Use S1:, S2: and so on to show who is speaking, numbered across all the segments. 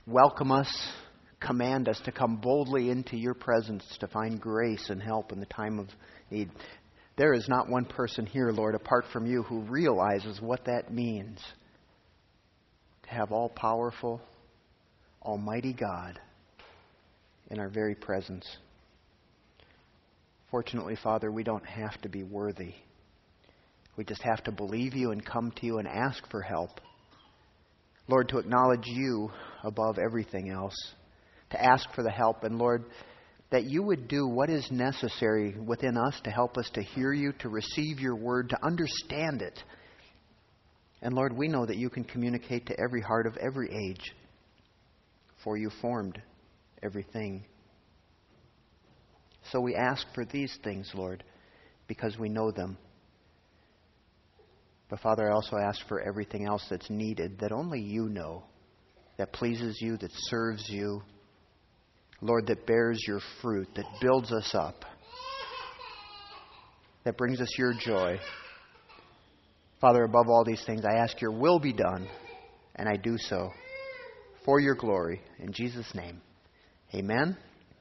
S1: welcome us, command us to come boldly into your presence to find grace and help in the time of need. There is not one person here, Lord, apart from you who realizes what that means to have all-powerful, almighty God in our very presence. Fortunately, Father, we don't have to be worthy. We just have to believe you and come to you and ask for help. Lord, to acknowledge you above everything else, to ask for the help, and Lord, that you would do what is necessary within us to help us to hear you, to receive your word, to understand it. And Lord, we know that you can communicate to every heart of every age, for you formed everything. So we ask for these things, Lord, because we know them. But Father, I also ask for everything else that's needed that only you know, that pleases you, that serves you. Lord, that bears your fruit, that builds us up, that brings us your joy. Father, above all these things, I ask your will be done, and I do so for your glory. In Jesus' name, amen.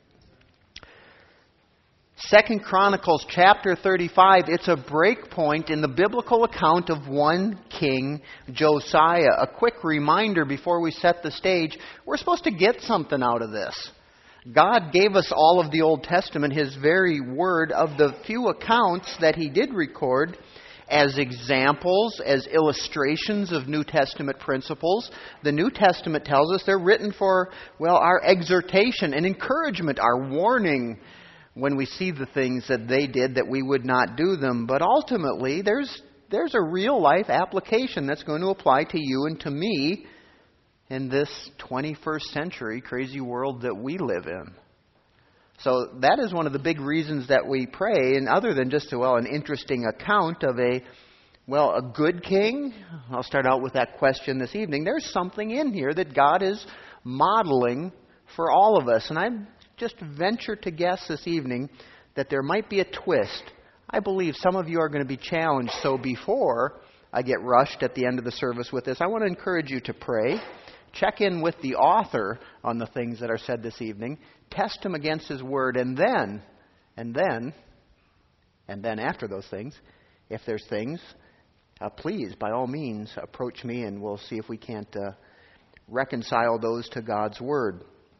S1: 2 Chronicles chapter 35, it's a break point in the biblical account of one king, Josiah. A quick reminder before we set the stage, we're supposed to get something out of this. God gave us all of the Old Testament, His very word, of the few accounts that He did record as examples, as illustrations of New Testament principles. The New Testament tells us they're written for, our exhortation and encouragement, our warning when we see the things that they did that we would not do them. But ultimately, there's a real life application that's going to apply to you and to me in this 21st century crazy world that we live in. So that is one of the big reasons that we pray, and other than just an interesting account of a good king. I'll start out with that question this evening. There's something in here that God is modeling for all of us, and I just venture to guess this evening that there might be a twist. I believe some of you are going to be challenged. So before I get rushed at the end of the service with this, I want to encourage you to pray. Check in with the author on the things that are said this evening. Test him against his word. And then after those things, if there's things, please, by all means, approach me and we'll see if we can't reconcile those to God's word.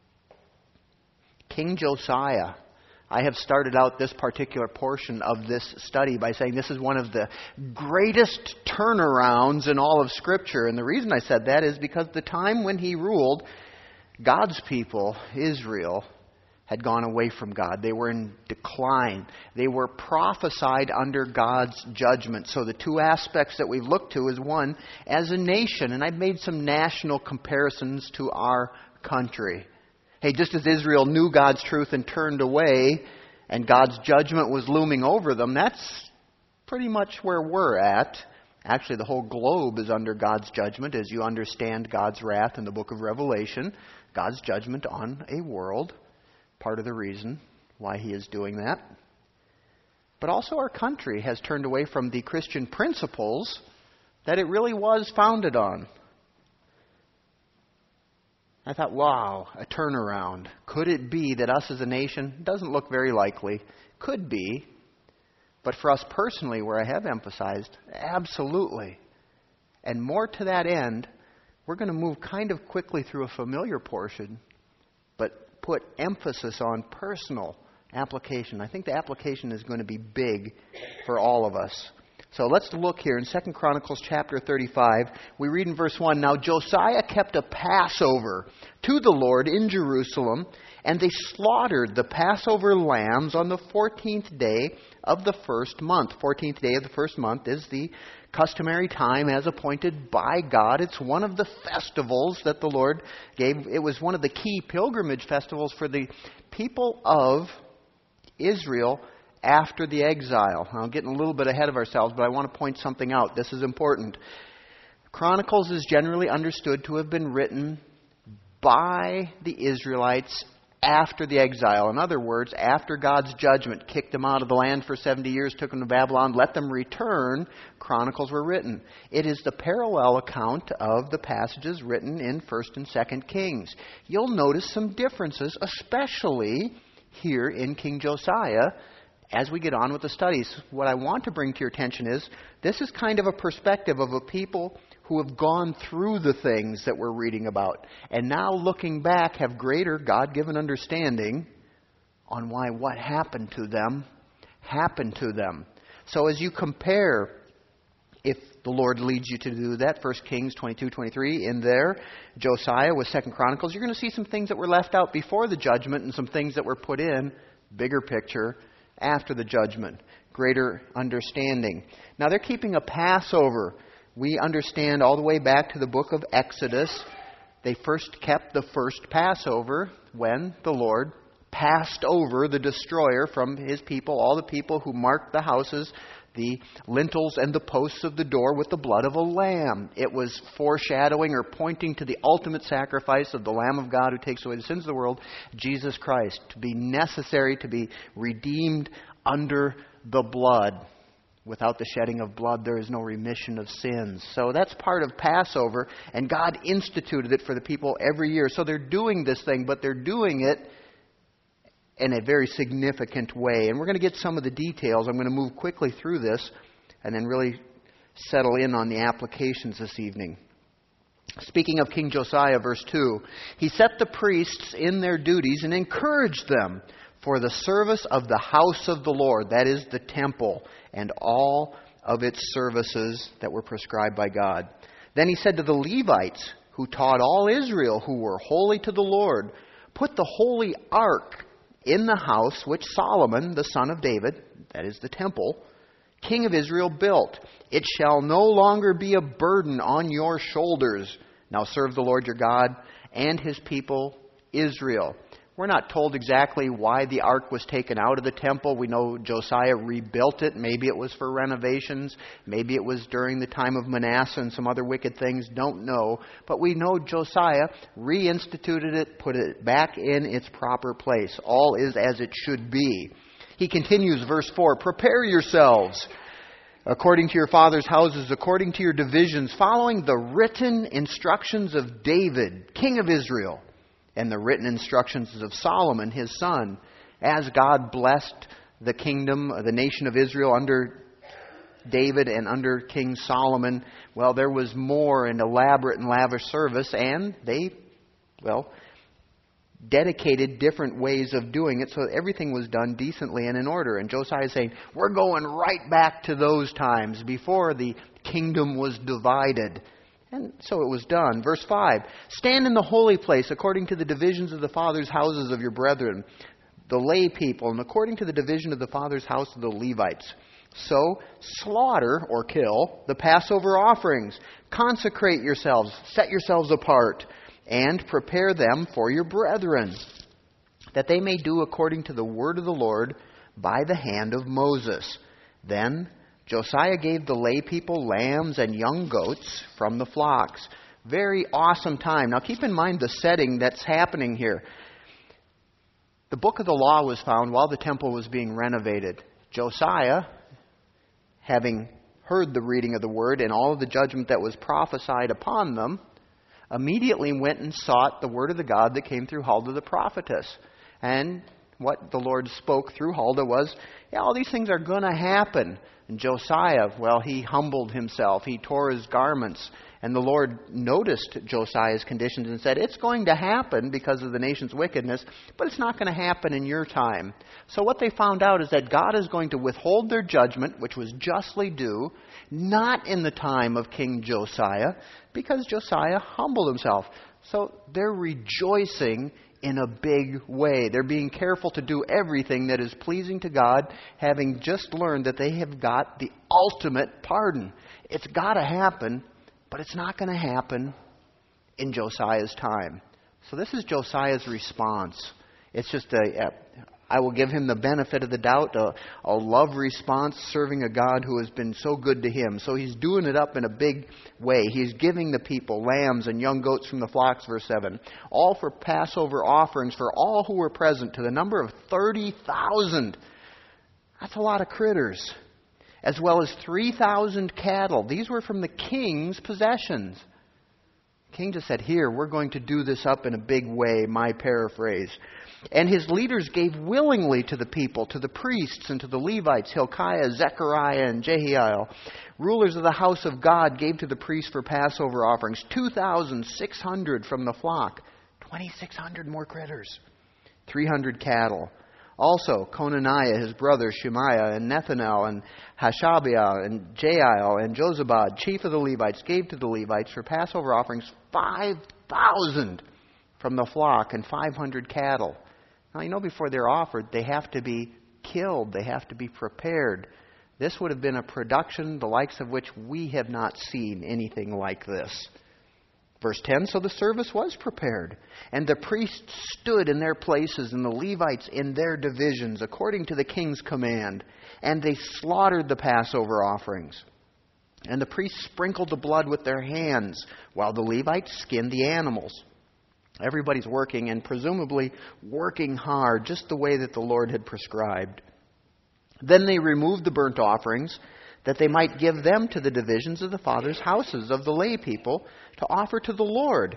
S1: King Josiah. I have started out this particular portion of this study by saying this is one of the greatest turnarounds in all of Scripture. And the reason I said that is because the time when he ruled, God's people, Israel, had gone away from God. They were in decline. They were prophesied under God's judgment. So the two aspects that we've looked to is one, as a nation, and I've made some national comparisons to our country. Hey, just as Israel knew God's truth and turned away, and God's judgment was looming over them, that's pretty much where we're at. Actually, the whole globe is under God's judgment as you understand God's wrath in the book of Revelation. God's judgment on a world. Part of the reason why He is doing that. But also our country has turned away from the Christian principles that it really was founded on. I thought, wow, a turnaround. Could it be that us as a nation, doesn't look very likely, could be, but for us personally, where I have emphasized, absolutely. And more to that end, we're going to move kind of quickly through a familiar portion, but put emphasis on personal application. I think the application is going to be big for all of us. So let's look here in 2 Chronicles chapter 35. We read in verse 1, Now Josiah kept a Passover to the Lord in Jerusalem, and they slaughtered the Passover lambs on the 14th day of the first month. 14th day of the first month is the customary time as appointed by God. It's one of the festivals that the Lord gave. It was one of the key pilgrimage festivals for the people of Israel after the exile. I'm getting a little bit ahead of ourselves, but I want to point something out. This is important. Chronicles is generally understood to have been written by the Israelites after the exile. In other words, after God's judgment kicked them out of the land for 70 years, took them to Babylon, let them return, Chronicles were written. It is the parallel account of the passages written in 1st and 2nd Kings. You'll notice some differences, especially here in King Josiah, as we get on with the studies. What I want to bring to your attention is, this is kind of a perspective of a people who have gone through the things that we're reading about, and now looking back have greater God-given understanding on why what happened to them. So as you compare, if the Lord leads you to do that, 1 Kings 22-23 in there, Josiah with 2 Chronicles, you're going to see some things that were left out before the judgment and some things that were put in, bigger picture, after the judgment. Greater understanding. Now they're keeping a Passover. We understand all the way back to the book of Exodus, they first kept the first Passover when the Lord passed over the destroyer from his people, all the people who marked the houses, the lintels and the posts of the door with the blood of a lamb. It was foreshadowing or pointing to the ultimate sacrifice of the Lamb of God who takes away the sins of the world, Jesus Christ, to be necessary, to be redeemed under the blood. Without the shedding of blood, there is no remission of sins. So that's part of Passover, and God instituted it for the people every year. So they're doing this thing, but they're doing it in a very significant way. And we're going to get some of the details. I'm going to move quickly through this and then really settle in on the applications this evening. Speaking of King Josiah, verse 2, he set the priests in their duties and encouraged them for the service of the house of the Lord, that is the temple, and all of its services that were prescribed by God. Then he said to the Levites, who taught all Israel, who were holy to the Lord, put the holy ark in the house which Solomon, the son of David, that is the temple, king of Israel, built. It shall no longer be a burden on your shoulders. Now serve the Lord your God and his people Israel. We're not told exactly why the ark was taken out of the temple. We know Josiah rebuilt it. Maybe it was for renovations. Maybe it was during the time of Manasseh and some other wicked things. Don't know. But we know Josiah reinstituted it, put it back in its proper place. All is as it should be. He continues, verse 4, prepare yourselves according to your father's houses, according to your divisions, following the written instructions of David, king of Israel, and the written instructions of Solomon, his son, as God blessed the kingdom, the nation of Israel under David and under King Solomon. Well, there was more and elaborate and lavish service, and they, dedicated different ways of doing it so that everything was done decently and in order. And Josiah is saying, we're going right back to those times before the kingdom was divided. And so it was done. Verse 5, stand in the holy place according to the divisions of the fathers' houses of your brethren, the lay people, and according to the division of the father's house of the Levites. So slaughter or kill the Passover offerings. Consecrate yourselves, set yourselves apart, and prepare them for your brethren, that they may do according to the word of the Lord by the hand of Moses. Then Josiah gave the lay people lambs and young goats from the flocks. Very awesome time. Now keep in mind the setting that's happening here. The book of the law was found while the temple was being renovated. Josiah, having heard the reading of the word and all of the judgment that was prophesied upon them, immediately went and sought the word of the God that came through Huldah the prophetess. And what the Lord spoke through Huldah was, all these things are going to happen. And Josiah, he humbled himself. He tore his garments. And the Lord noticed Josiah's conditions and said, it's going to happen because of the nation's wickedness, but it's not going to happen in your time. So what they found out is that God is going to withhold their judgment, which was justly due, not in the time of King Josiah, because Josiah humbled himself. So they're rejoicing in a big way. They're being careful to do everything that is pleasing to God, having just learned that they have got the ultimate pardon. It's got to happen, but it's not going to happen in Josiah's time. So this is Josiah's response. It's just I will give him the benefit of the doubt, a love response, serving a God who has been so good to him. So he's doing it up in a big way. He's giving the people lambs and young goats from the flocks, verse 7, all for Passover offerings for all who were present, to the number of 30,000. That's a lot of critters. As well as 3,000 cattle. These were from the king's possessions. The king just said, here, we're going to do this up in a big way, my paraphrase. And his leaders gave willingly to the people, to the priests and to the Levites, Hilkiah, Zechariah, and Jehiel. Rulers of the house of God gave to the priests for Passover offerings 2,600 from the flock. 2,600 more critters. 300 cattle. Also, Conaniah, his brother, Shemaiah, and Nethanel, and Hashabiah, and Jael, and Jozabad, chief of the Levites, gave to the Levites for Passover offerings 5,000 from the flock and 500 cattle. Now, you know, before they're offered, they have to be killed. They have to be prepared. This would have been a production the likes of which we have not seen anything like this. Verse 10, so the service was prepared, and the priests stood in their places, and the Levites in their divisions, according to the king's command, and they slaughtered the Passover offerings. And the priests sprinkled the blood with their hands, while the Levites skinned the animals. Everybody's working, and presumably working hard, just the way that the Lord had prescribed. Then they removed the burnt offerings, that they might give them to the divisions of the fathers' houses of the lay people to offer to the Lord,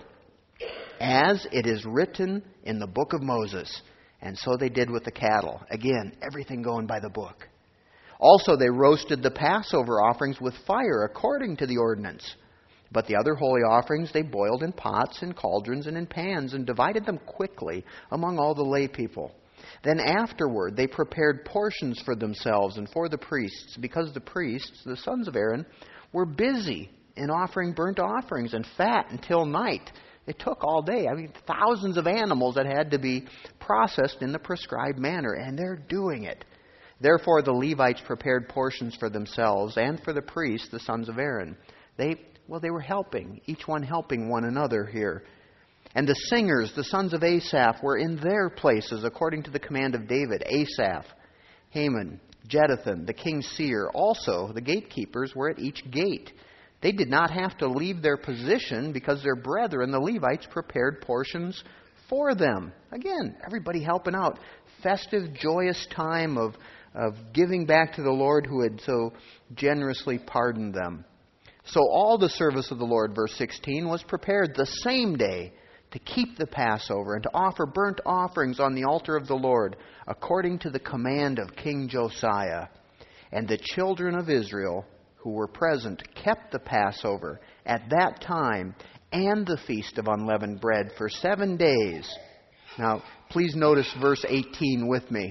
S1: as it is written in the book of Moses. And so they did with the cattle. Again, everything going by the book. Also they roasted the Passover offerings with fire according to the ordinance. But the other holy offerings they boiled in pots and cauldrons and in pans, and divided them quickly among all the lay people. Then afterward they prepared portions for themselves and for the priests, because the priests, the sons of Aaron, were busy in offering burnt offerings and fat until night. It took all day. I mean, thousands of animals that had to be processed in the prescribed manner, and they're doing it. Therefore the Levites prepared portions for themselves and for the priests, the sons of Aaron. They were helping, each one helping one another here. And the singers, the sons of Asaph, were in their places according to the command of David. Asaph, Heman, Jeduthun, the king's seer. Also, the gatekeepers were at each gate. They did not have to leave their position because their brethren, the Levites, prepared portions for them. Again, everybody helping out. Festive, joyous time of giving back to the Lord who had so generously pardoned them. So all the service of the Lord, verse 16, was prepared the same day to keep the Passover and to offer burnt offerings on the altar of the Lord, according to the command of King Josiah. And the children of Israel who were present kept the Passover at that time and the Feast of Unleavened Bread for 7 days. Now, please notice verse 18 with me.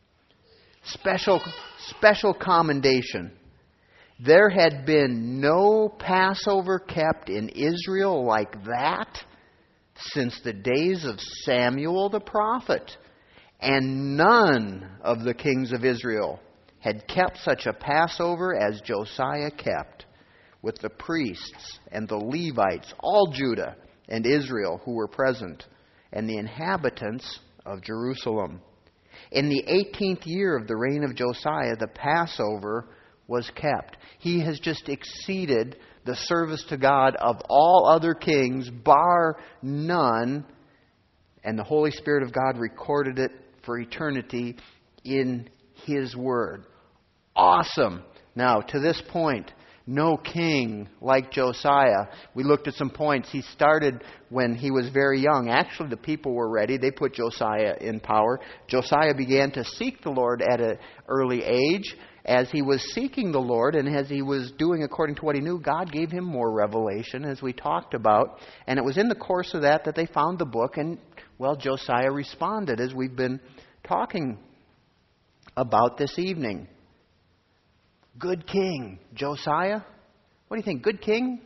S1: Special commendation. There had been no Passover kept in Israel like that since the days of Samuel the prophet. And none of the kings of Israel had kept such a Passover as Josiah kept, with the priests and the Levites, all Judah and Israel who were present, and the inhabitants of Jerusalem. In the 18th year of the reign of Josiah, the Passover was kept. He has just exceeded the service to God of all other kings, bar none. And the Holy Spirit of God recorded it for eternity in His Word. Awesome. Now, to this point, no king like Josiah. We looked at some points. He started when he was very young. Actually, the people were ready. They put Josiah in power. Josiah began to seek the Lord at an early age. As he was seeking the Lord and as he was doing according to what he knew, God gave him more revelation, as we talked about. And it was in the course of that they found the book. And, well, Josiah responded, as we've been talking about this evening. Good king, Josiah. What do you think? Good king?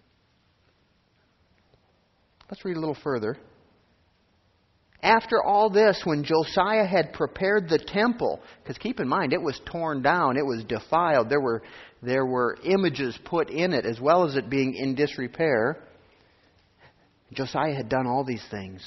S1: Let's read a little further. After all this, when Josiah had prepared the temple, because keep in mind, it was torn down, it was defiled, there were images put in it, as well as it being in disrepair. Josiah had done all these things.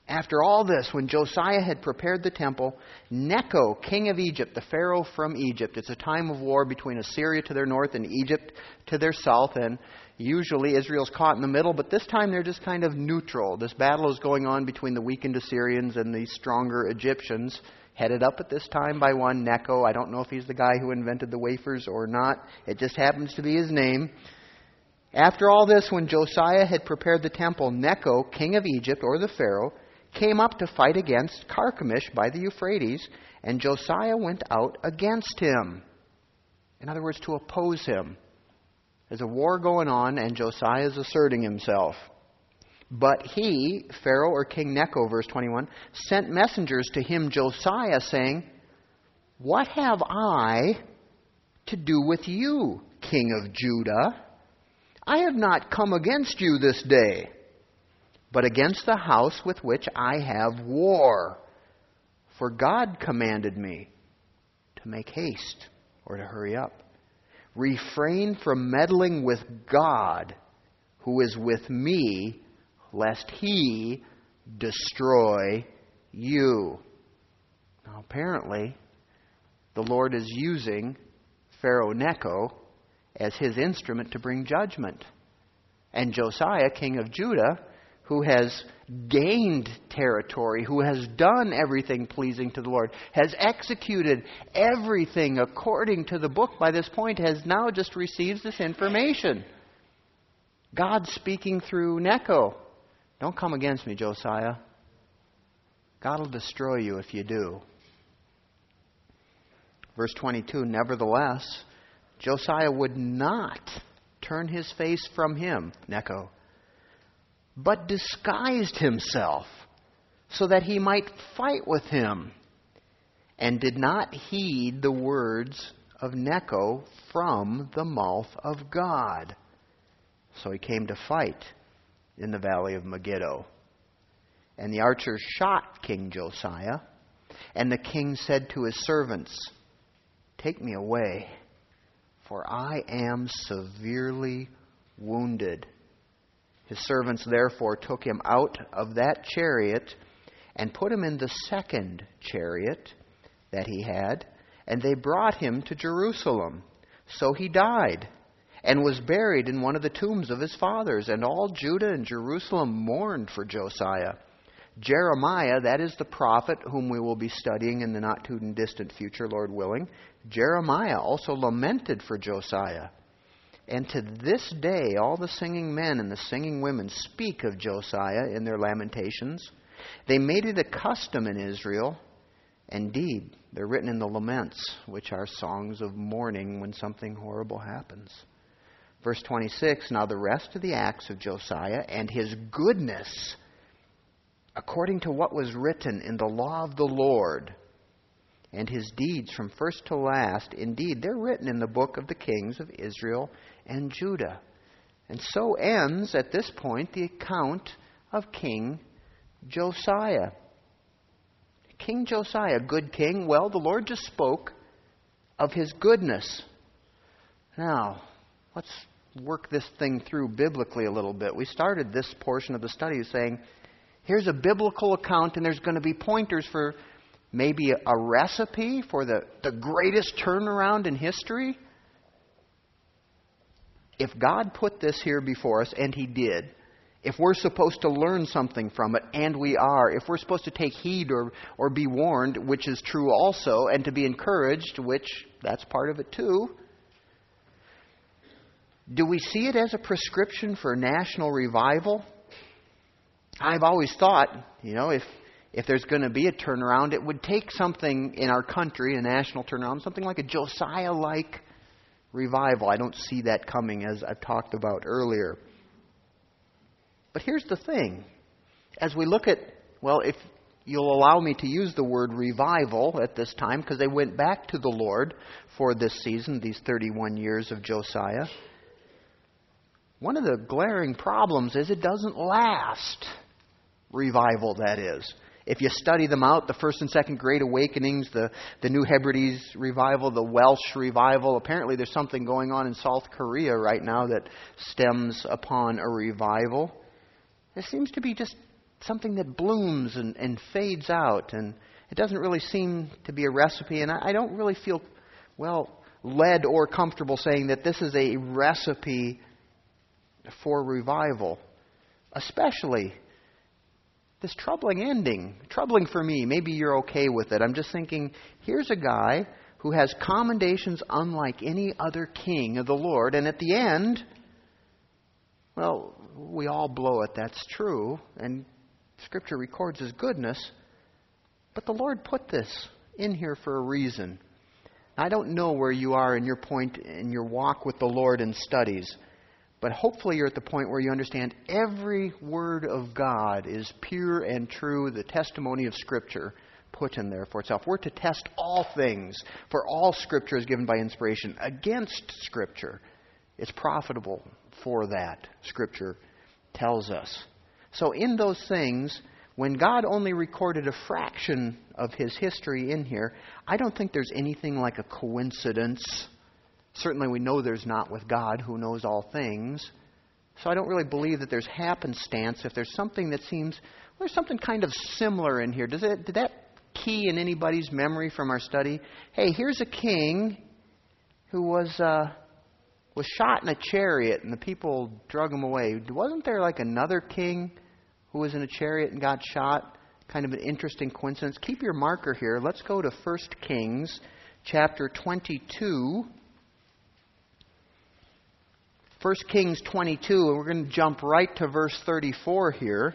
S1: After all this, when Josiah had prepared the temple, Necho, king of Egypt, the Pharaoh from Egypt — it's a time of war between Assyria to their north and Egypt to their south, and usually Israel's caught in the middle, but this time they're just kind of neutral. This battle is going on between the weakened Assyrians and the stronger Egyptians, headed up at this time by one Necho. I don't know if he's the guy who invented the wafers or not. It just happens to be his name. After all this, when Josiah had prepared the temple, Necho, king of Egypt, or the Pharaoh, came up to fight against Carchemish by the Euphrates, and Josiah went out against him. In other words, to oppose him. There's a war going on, and Josiah is asserting himself. But he, Pharaoh or King Necho, verse 21, sent messengers to him, Josiah, saying, "What have I to do with you, king of Judah? I have not come against you this day, but against the house with which I have war. For God commanded me to make haste," or to hurry up. "Refrain from meddling with God, who is with me, lest He destroy you." Now, apparently, the Lord is using Pharaoh Necho as his instrument to bring judgment. And Josiah, king of Judah, who has gained territory, who has done everything pleasing to the Lord, has executed everything according to the book by this point, has now just received this information. God speaking through Necho. "Don't come against me, Josiah. God will destroy you if you do." Verse 22, "Nevertheless, Josiah would not turn his face from him," Necho, "but disguised himself so that he might fight with him, and did not heed the words of Necho from the mouth of God. So he came to fight in the valley of Megiddo. And the archers shot King Josiah, and the king said to his servants, 'Take me away, for I am severely wounded.' His servants therefore took him out of that chariot and put him in the second chariot that he had, and they brought him to Jerusalem. So he died and was buried in one of the tombs of his fathers, and all Judah and Jerusalem mourned for Josiah. Jeremiah," that is the prophet whom we will be studying in the not too distant future, Lord willing, "Jeremiah also lamented for Josiah. And to this day all the singing men and the singing women speak of Josiah in their lamentations. They made it a custom in Israel. Indeed, they're written in the laments, which are songs of mourning when something horrible happens." Verse 26, "Now the rest of the acts of Josiah and his goodness, according to what was written in the law of the Lord, and his deeds from first to last, indeed, they're written in the book of the kings of Israel and Judah." And so ends, at this point, the account of King Josiah. King Josiah, good king. Well, the Lord just spoke of his goodness. Now, let's work this thing through biblically a little bit. We started this portion of the study saying, here's a biblical account, and there's going to be pointers for maybe a recipe for the greatest turnaround in history. If God put this here before us, and He did, if we're supposed to learn something from it, and we are, if we're supposed to take heed or be warned, which is true also, and to be encouraged, which that's part of it too, do we see it as a prescription for national revival? I've always thought, if there's going to be a turnaround, it would take something in our country, a national turnaround, something like a Josiah-like revival. I don't see that coming, as I've talked about earlier. But here's the thing. As we look at, if you'll allow me to use the word revival at this time, because they went back to the Lord for this season, these 31 years of Josiah. One of the glaring problems is it doesn't last. Revival, that is. If you study them out, the First and Second Great Awakenings, the New Hebrides revival, the Welsh revival, apparently there's something going on in South Korea right now that stems upon a revival. It seems to be just something that blooms and fades out. And it doesn't really seem to be a recipe. And I don't really feel, led or comfortable saying that this is a recipe for revival. Especially this troubling ending. Troubling for me. Maybe you're okay with it. I'm just thinking, here's a guy who has commendations unlike any other king of the Lord. And at the end, we all blow it. That's true. And Scripture records His goodness. But the Lord put this in here for a reason. I don't know where you are in your point in your walk with the Lord and studies. But hopefully you're at the point where you understand every word of God is pure and true, the testimony of Scripture put in there for itself. We're to test all things, for all Scripture is given by inspiration. Against Scripture, it's profitable for that, Scripture tells us. So in those things, when God only recorded a fraction of His history in here, I don't think there's anything like a coincidence. Certainly we know there's not with God, who knows all things. So I don't really believe that there's happenstance. If there's something that seems, there's something kind of similar in here. Did that key in anybody's memory from our study? Hey, here's a king who was shot in a chariot and the people drug him away. Wasn't there like another king who was in a chariot and got shot? Kind of an interesting coincidence. Keep your marker here. Let's go to 1 Kings chapter 22. 1 Kings 22, and we're going to jump right to verse 34 here.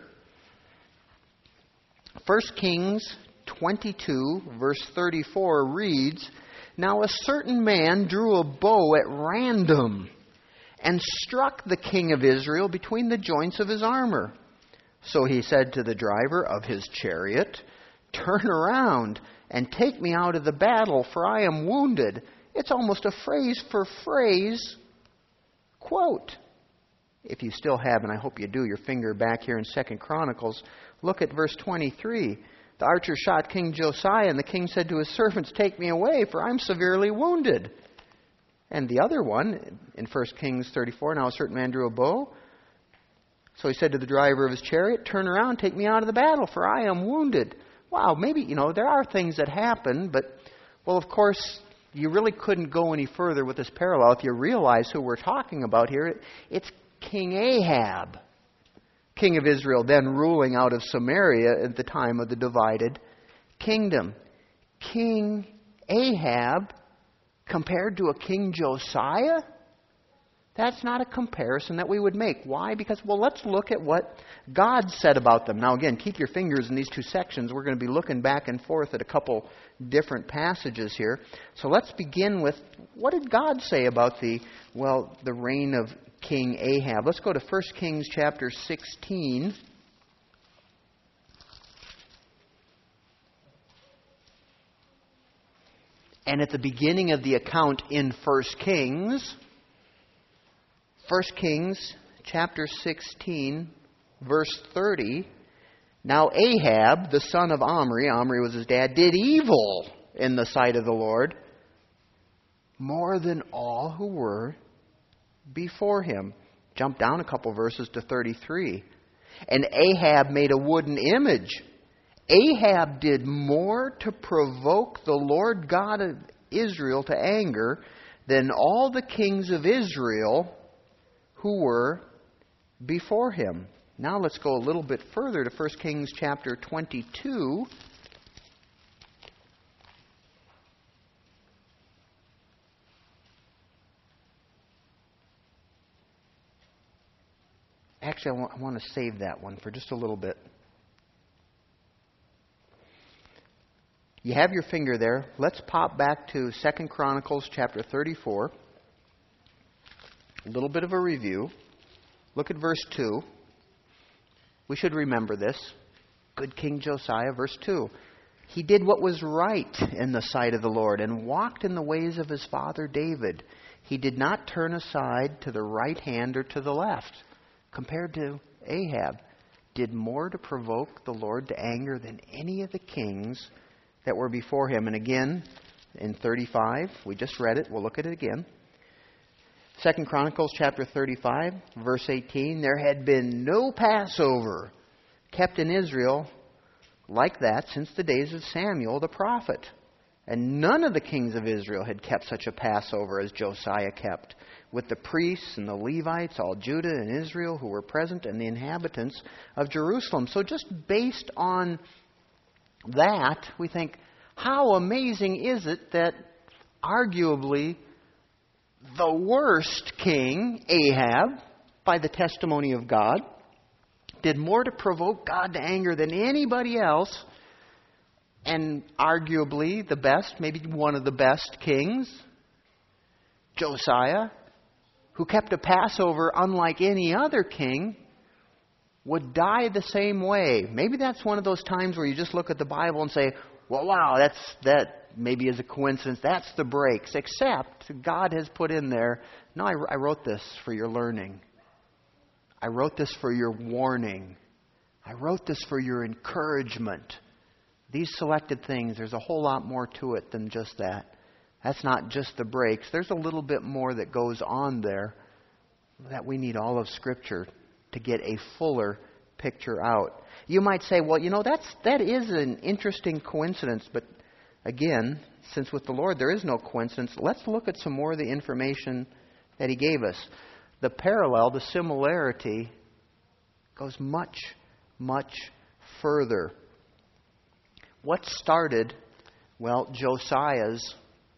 S1: 1 Kings 22, verse 34 reads, "Now a certain man drew a bow at random and struck the king of Israel between the joints of his armor. So he said to the driver of his chariot, 'Turn around and take me out of the battle, for I am wounded.'" It's almost a phrase for phrase quote. If you still have, and I hope you do, your finger back here in 2 Chronicles, look at verse 23. "The archer shot King Josiah, and the king said to his servants, 'Take me away, for I'm severely wounded.'" And the other one, in 1 Kings 34, "Now a certain man drew a bow. So he said to the driver of his chariot, 'Turn around, take me out of the battle, for I am wounded.'" Wow, maybe, there are things that happen, but, of course, you really couldn't go any further with this parallel if you realize who we're talking about here. It's King Ahab, king of Israel, then ruling out of Samaria at the time of the divided kingdom. King Ahab compared to a King Josiah? That's not a comparison that we would make. Why? Because, let's look at what God said about them. Now, again, keep your fingers in these two sections. We're going to be looking back and forth at a couple different passages here. So let's begin with, what did God say about the reign of King Ahab? Let's go to 1 Kings chapter 16. And at the beginning of the account in 1 Kings... 1 Kings chapter 16, verse 30. "Now Ahab, the son of Omri was his dad, did evil in the sight of the Lord more than all who were before him." Jump down a couple verses to 33. "And Ahab made a wooden image." Ahab did more to provoke the Lord God of Israel to anger than all the kings of Israel who were before him. Now let's go a little bit further to 1 Kings chapter 22. Actually, I want to save that one for just a little bit. You have your finger there. Let's pop back to 2 Chronicles chapter 34. A little bit of a review. Look at verse 2. We should remember this. Good King Josiah, verse 2. "He did what was right in the sight of the Lord and walked in the ways of his father David. He did not turn aside to the right hand or to the left." Compared to Ahab, did more to provoke the Lord to anger than any of the kings that were before him. And again, in 35, we just read it. We'll look at it again. 2 Chronicles chapter 35, verse 18, "There had been no Passover kept in Israel like that since the days of Samuel the prophet. And none of the kings of Israel had kept such a Passover as Josiah kept, with the priests and the Levites, all Judah and Israel who were present, and the inhabitants of Jerusalem. So just based on that, we think, how amazing is it that arguably the worst king, Ahab, by the testimony of God, did more to provoke God to anger than anybody else, and arguably the best, maybe one of the best kings, Josiah, who kept a Passover unlike any other king, would die the same way. Maybe that's one of those times where you just look at the Bible and say, well, wow, that maybe is a coincidence. That's the breaks. Except God has put in there, no, I wrote this for your learning. I wrote this for your warning. I wrote this for your encouragement. These selected things, there's a whole lot more to it than just that. That's not just the breaks. There's a little bit more that goes on there that we need all of Scripture to get a fuller picture out. You might say, well, that is an interesting coincidence. But again, since with the Lord there is no coincidence, let's look at some more of the information that He gave us. The parallel, the similarity, goes much, much further. What started, Josiah's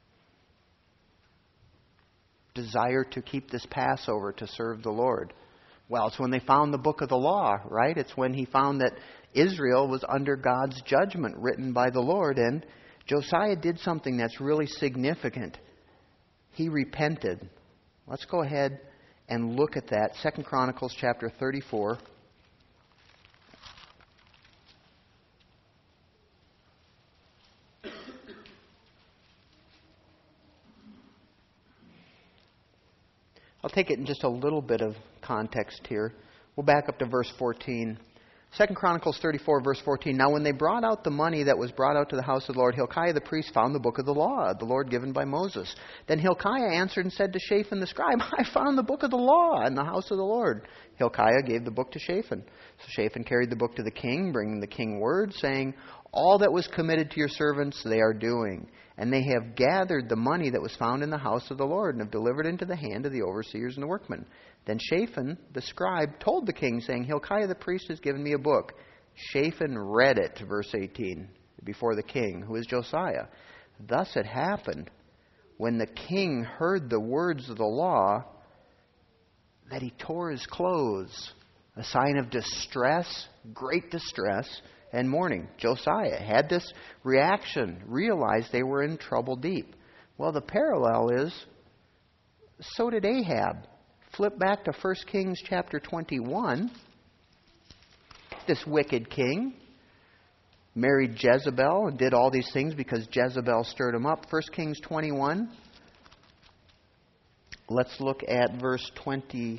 S1: desire to keep this Passover to serve the Lord? Well, it's when they found the book of the law, right? It's when he found that Israel was under God's judgment written by the Lord. And Josiah did something that's really significant. He repented. Let's go ahead and look at that. 2 Chronicles chapter 34. I'll take it in just a little bit of context here. We'll back up to verse 14. 2 Chronicles 34, verse 14. Now when they brought out the money that was brought out to the house of the Lord, Hilkiah the priest found the book of the law, the Lord given by Moses. Then Hilkiah answered and said to Shaphan the scribe, I found the book of the law in the house of the Lord. Hilkiah gave the book to Shaphan. So Shaphan carried the book to the king, bringing the king word, saying, all that was committed to your servants they are doing. And they have gathered the money that was found in the house of the Lord, and have delivered into the hand of the overseers and the workmen. Then Shaphan the scribe told the king, saying, Hilkiah the priest has given me a book. Shaphan read it, verse 18, before the king, who is Josiah. Thus it happened, when the king heard the words of the law, that he tore his clothes, a sign of distress, great distress, and mourning. Josiah had this reaction, realized they were in trouble deep. Well, the parallel is, so did Ahab. Flip back to 1 Kings chapter 21. This wicked king married Jezebel and did all these things because Jezebel stirred him up. 1 Kings 21. Let's look at verse 20.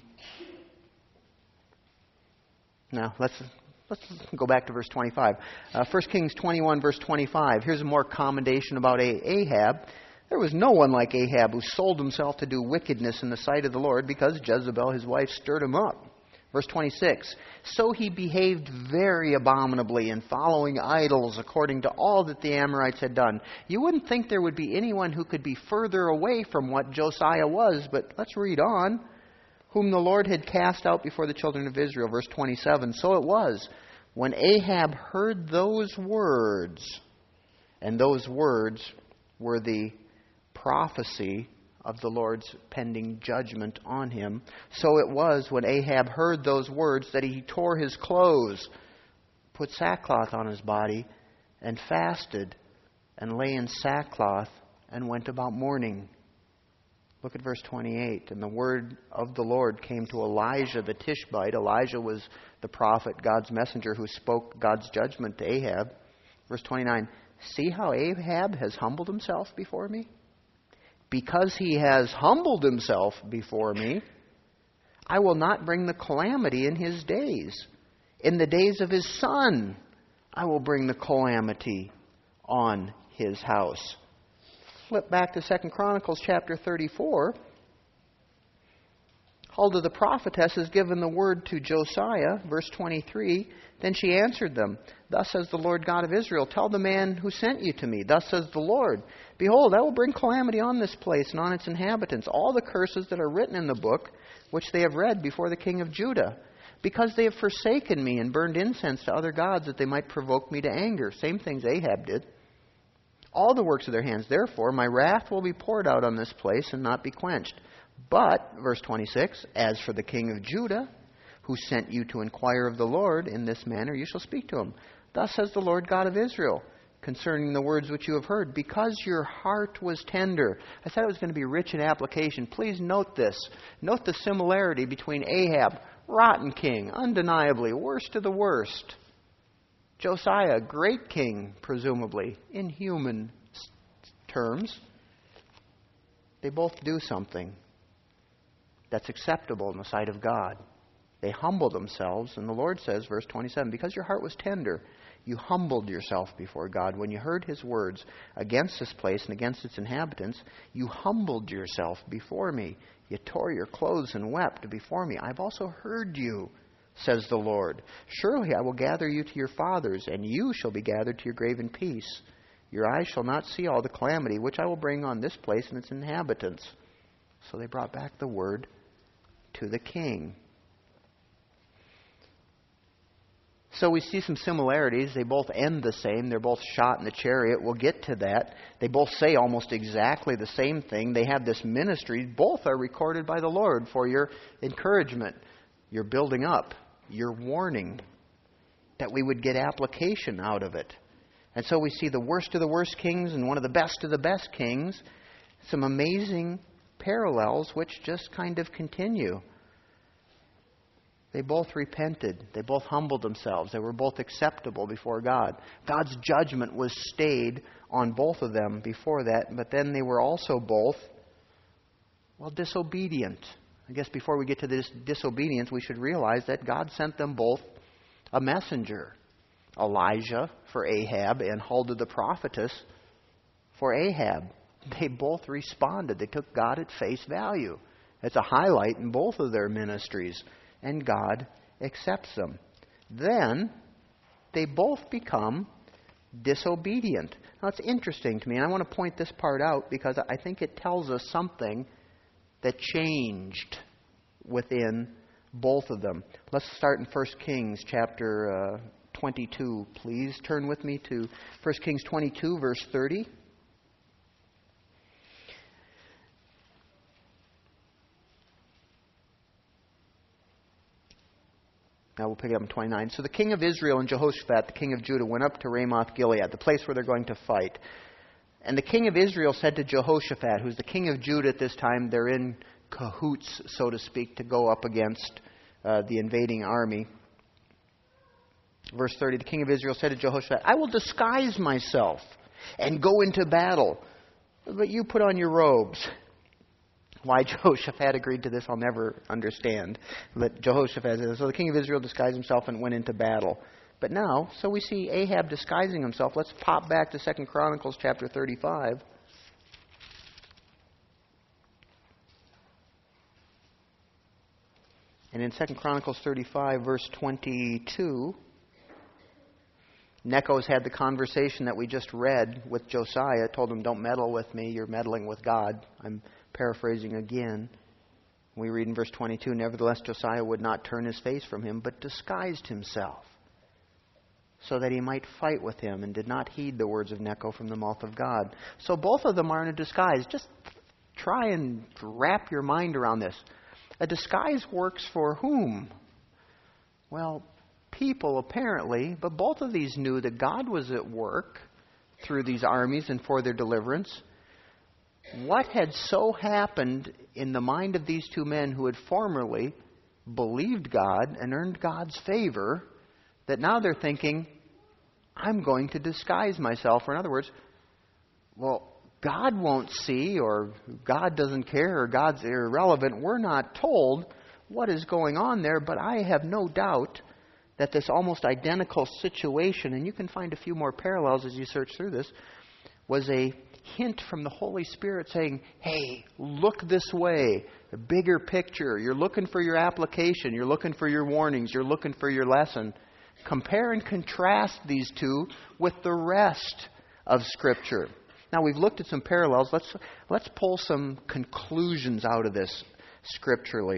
S1: No, let's go back to verse 25. 1 Kings 21, verse 25. Here's a more commendation about Ahab. There was no one like Ahab who sold himself to do wickedness in the sight of the Lord, because Jezebel, his wife, stirred him up. Verse 26. So he behaved very abominably in following idols according to all that the Amorites had done. You wouldn't think there would be anyone who could be further away from what Josiah was, but let's read on. Whom the Lord had cast out before the children of Israel. Verse 27. So it was, when Ahab heard those words, and those words were the prophecy of the Lord's pending judgment on him. So it was, when Ahab heard those words, that he tore his clothes, put sackcloth on his body, and fasted, and lay in sackcloth, and went about mourning. Look at verse 28. And the word of the Lord came to Elijah the Tishbite. Elijah was the prophet, God's messenger, who spoke God's judgment to Ahab. Verse 29. See how Ahab has humbled himself before me? Because he has humbled himself before me, I will not bring the calamity in his days. In the days of his son, I will bring the calamity on his house. Flip back to 2 Chronicles chapter 34. Huldah the prophetess has given the word to Josiah, verse 23. Then she answered them, Thus says the Lord God of Israel, tell the man who sent you to me, Thus says the Lord, Behold, I will bring calamity on this place and on its inhabitants, all the curses that are written in the book, which they have read before the king of Judah, because they have forsaken me and burned incense to other gods, that they might provoke me to anger. Same things Ahab did. All the works of their hands. Therefore, my wrath will be poured out on this place and not be quenched. But, verse 26, as for the king of Judah, who sent you to inquire of the Lord, in this manner you shall speak to him. Thus says the Lord God of Israel, concerning the words which you have heard, because your heart was tender. I said it was going to be rich in application. Please note this. Note the similarity between Ahab, rotten king, undeniably, worst of the worst. Josiah, great king, presumably, in human terms. They both do something that's acceptable in the sight of God. They humble themselves, and the Lord says, verse 27, because your heart was tender, you humbled yourself before God. When you heard his words against this place and against its inhabitants, you humbled yourself before me. You tore your clothes and wept before me. I've also heard you, says the Lord. Surely I will gather you to your fathers, and you shall be gathered to your grave in peace. Your eyes shall not see all the calamity which I will bring on this place and its inhabitants. So they brought back the word to the king. So we see some similarities. They both end the same. They're both shot in the chariot. We'll get to that. They both say almost exactly the same thing. They have this ministry. Both are recorded by the Lord for your encouragement, your building up, your warning, that we would get application out of it. And so we see the worst of the worst kings and one of the best of the best kings. Some amazing parallels which just kind of continue. They both repented. They both humbled themselves. They were both acceptable before God. God's judgment was stayed on both of them before that, but then they were also both, disobedient. I guess before we get to this disobedience, we should realize that God sent them both a messenger. Elijah for Ahab and Huldah the prophetess for Ahab. They both responded. They took God at face value. It's a highlight in both of their ministries. And God accepts them. Then they both become disobedient. Now it's interesting to me, and I want to point this part out because I think it tells us something that changed within both of them. Let's start in 1 Kings chapter 22, please. Turn with me to 1 Kings 22, verse 30. Now we'll pick it up in 29. So the king of Israel and Jehoshaphat, the king of Judah, went up to Ramoth Gilead, the place where they're going to fight. And the king of Israel said to Jehoshaphat, who's the king of Judah at this time, they're in cahoots, so to speak, to go up against the invading army. Verse 30, the king of Israel said to Jehoshaphat, I will disguise myself and go into battle, but you put on your robes. Why Jehoshaphat agreed to this, I'll never understand. But Jehoshaphat says, so the king of Israel disguised himself and went into battle. But now, so we see Ahab disguising himself. Let's pop back to 2 Chronicles chapter 35. And in 2 Chronicles 35, verse 22, Necho's had the conversation that we just read with Josiah. Told him, don't meddle with me, you're meddling with God. I'm paraphrasing again. We read in verse 22, nevertheless Josiah would not turn his face from him, but disguised himself, so that he might fight with him, and did not heed the words of Necho from the mouth of God. So both of them are in a disguise. Just try and wrap your mind around this. A disguise works for whom? Well, people apparently, but both of these knew that God was at work through these armies and for their deliverance. What had so happened in the mind of these two men who had formerly believed God and earned God's favor, that now they're thinking, I'm going to disguise myself. Or in other words, well, God won't see, or God doesn't care, or God's irrelevant. We're not told what is going on there, but I have no doubt that this almost identical situation, and you can find a few more parallels as you search through this, was a hint from the Holy Spirit saying, hey, look this way. The bigger picture. You're looking for your application. You're looking for your warnings. You're looking for your lesson. Compare and contrast these two with the rest of Scripture. Now, we've looked at some parallels. Let's pull some conclusions out of this scripturally.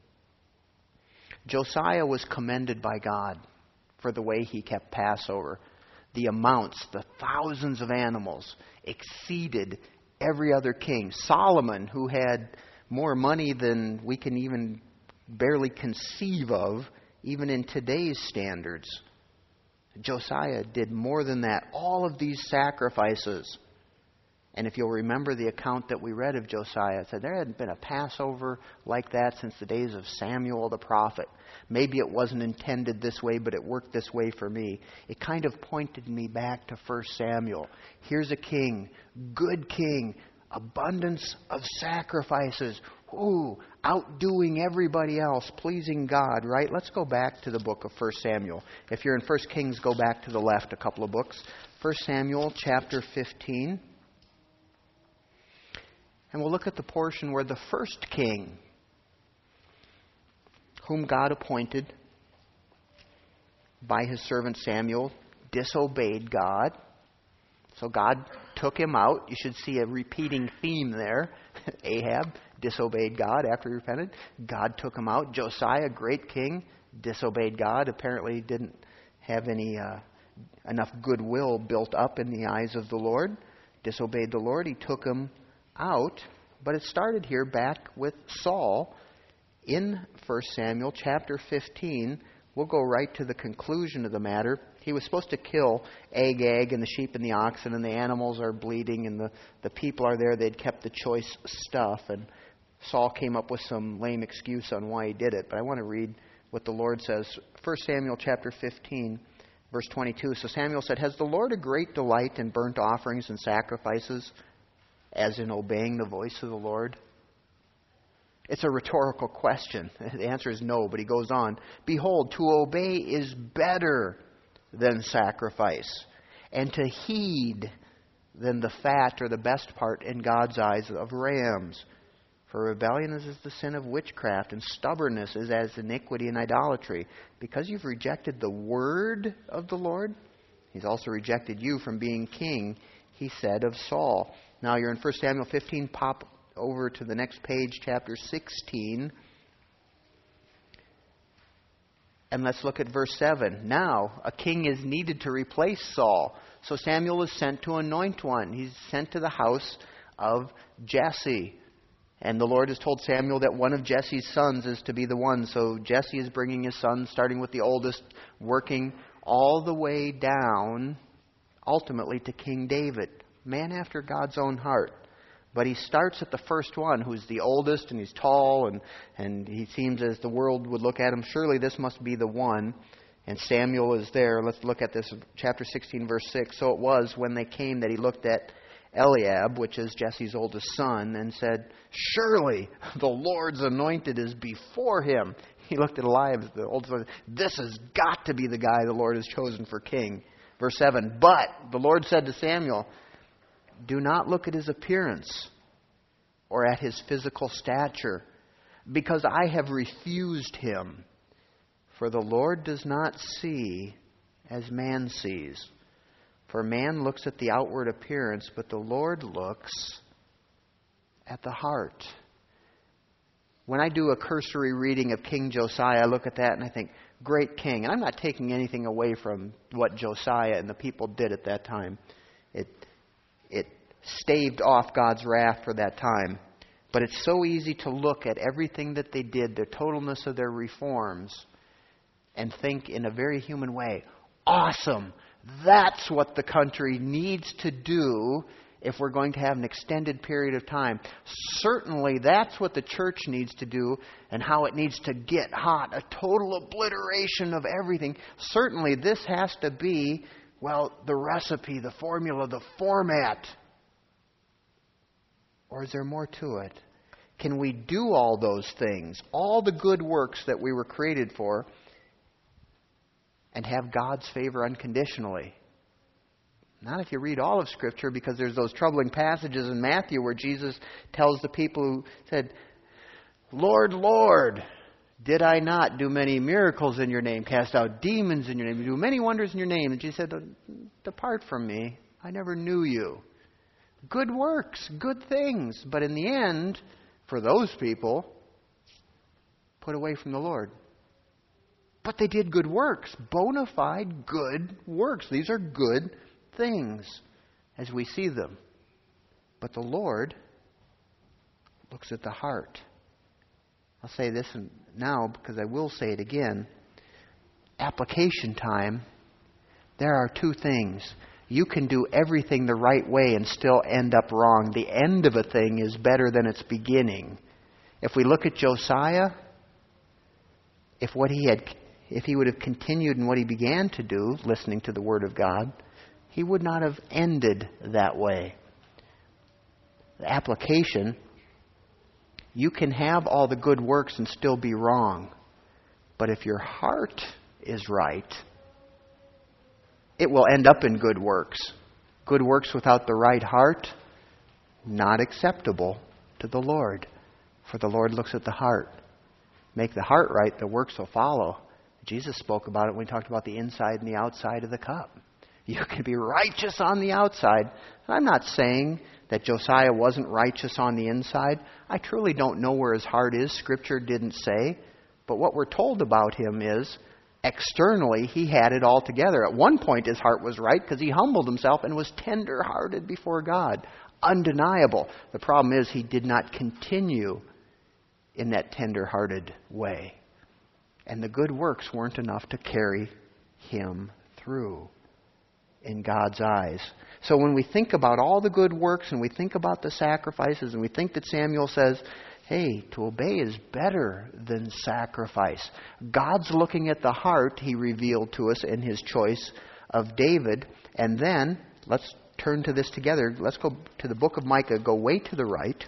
S1: Josiah was commended by God for the way he kept Passover. The amounts, the thousands of animals, exceeded every other king. Solomon, who had more money than we can even barely conceive of, even in today's standards. Josiah did more than that. All of these sacrifices. And if you'll remember the account that we read of Josiah, it said there hadn't been a Passover like that since the days of Samuel the prophet. Maybe it wasn't intended this way, but it worked this way for me. It kind of pointed me back to 1 Samuel. Here's a king, good king, abundance of sacrifices. Ooh, outdoing everybody else, pleasing God, right? Let's go back to the book of 1 Samuel. If you're in 1 Kings, go back to the left a couple of books. 1 Samuel chapter 15. And we'll look at the portion where the first king, whom God appointed by his servant Samuel, disobeyed God. So God took him out. You should see a repeating theme there. Ahab disobeyed God after he repented. God took him out. Josiah, great king, disobeyed God. Apparently didn't have any enough goodwill built up in the eyes of the Lord. Disobeyed the Lord. He took him out. But it started here back with Saul in 1 Samuel chapter 15. We'll go right to the conclusion of the matter. He was supposed to kill Agag and the sheep and the oxen, and the animals are bleeding, and the people are there. They'd kept the choice stuff, and Saul came up with some lame excuse on why he did it. But I want to read what the Lord says. 1 Samuel chapter 15, verse 22. So Samuel said, "Has the Lord a great delight in burnt offerings and sacrifices, as in obeying the voice of the Lord?" It's a rhetorical question. The answer is no, but he goes on. "Behold, to obey is better than sacrifice, and to heed than the fat or the best part in God's eyes of rams. For rebellion is as the sin of witchcraft, and stubbornness is as iniquity and idolatry. Because you've rejected the word of the Lord, He's also rejected you from being king, he said of Saul." Now you're in 1 Samuel 15. Pop over to the next page, chapter 16. And let's look at verse 7. Now, a king is needed to replace Saul. So Samuel is sent to anoint one. He's sent to the house of Jesse. And the Lord has told Samuel that one of Jesse's sons is to be the one. So Jesse is bringing his sons, starting with the oldest, working all the way down, ultimately, to King David. Man after God's own heart. But he starts at the first one, who's the oldest, and he's tall, and he seems, as the world would look at him, surely this must be the one. And Samuel is there. Let's look at this, chapter 16, verse 6. So it was when they came that he looked at Eliab, which is Jesse's oldest son, and said, "Surely the Lord's anointed is before him." He looked at Eliab, the oldest son. This has got to be the guy the Lord has chosen for king. Verse 7. But the Lord said to Samuel, "Do not look at his appearance or at his physical stature, because I have refused him. For the Lord does not see as man sees. For man looks at the outward appearance, but the Lord looks at the heart." When I do a cursory reading of King Josiah, I look at that and I think, great king. And I'm not taking anything away from what Josiah and the people did at that time. It staved off God's wrath for that time. But it's so easy to look at everything that they did, the totalness of their reforms, and think in a very human way, awesome, that's what the country needs to do if we're going to have an extended period of time. Certainly that's what the church needs to do, and how it needs to get hot, a total obliteration of everything. Certainly this has to be, well, the recipe, the formula, the format. Or is there more to it? Can we do all those things, all the good works that we were created for, and have God's favor unconditionally? Not if you read all of Scripture, because there's those troubling passages in Matthew where Jesus tells the people who said, Lord, Lord, did I not do many miracles in your name, cast out demons in your name, do many wonders in your name? And Jesus said, depart from me. I never knew you. Good works, good things. But in the end, for those people, put away from the Lord. But they did good works, bona fide good works. These are good things as we see them. But the Lord looks at the heart. I'll say this now because I will say it again. Application time. There are two things. You can do everything the right way and still end up wrong. The end of a thing is better than its beginning. If we look at Josiah, if he would have continued in what he began to do, listening to the Word of God, he would not have ended that way. The application. You can have all the good works and still be wrong. But if your heart is right, it will end up in good works. Good works without the right heart, not acceptable to the Lord. For the Lord looks at the heart. Make the heart right, the works will follow. Jesus spoke about it when he talked about the inside and the outside of the cup. You can be righteous on the outside. I'm not saying that Josiah wasn't righteous on the inside. I truly don't know where his heart is. Scripture didn't say. But what we're told about him is, externally, he had it all together. At one point, his heart was right because he humbled himself and was tender-hearted before God. Undeniable. The problem is he did not continue in that tender-hearted way. And the good works weren't enough to carry him through in God's eyes. So when we think about all the good works and we think about the sacrifices and we think that Samuel says, hey, to obey is better than sacrifice. God's looking at the heart, he revealed to us in his choice of David. And then, let's turn to this together. Let's go to the book of Micah. Go way to the right.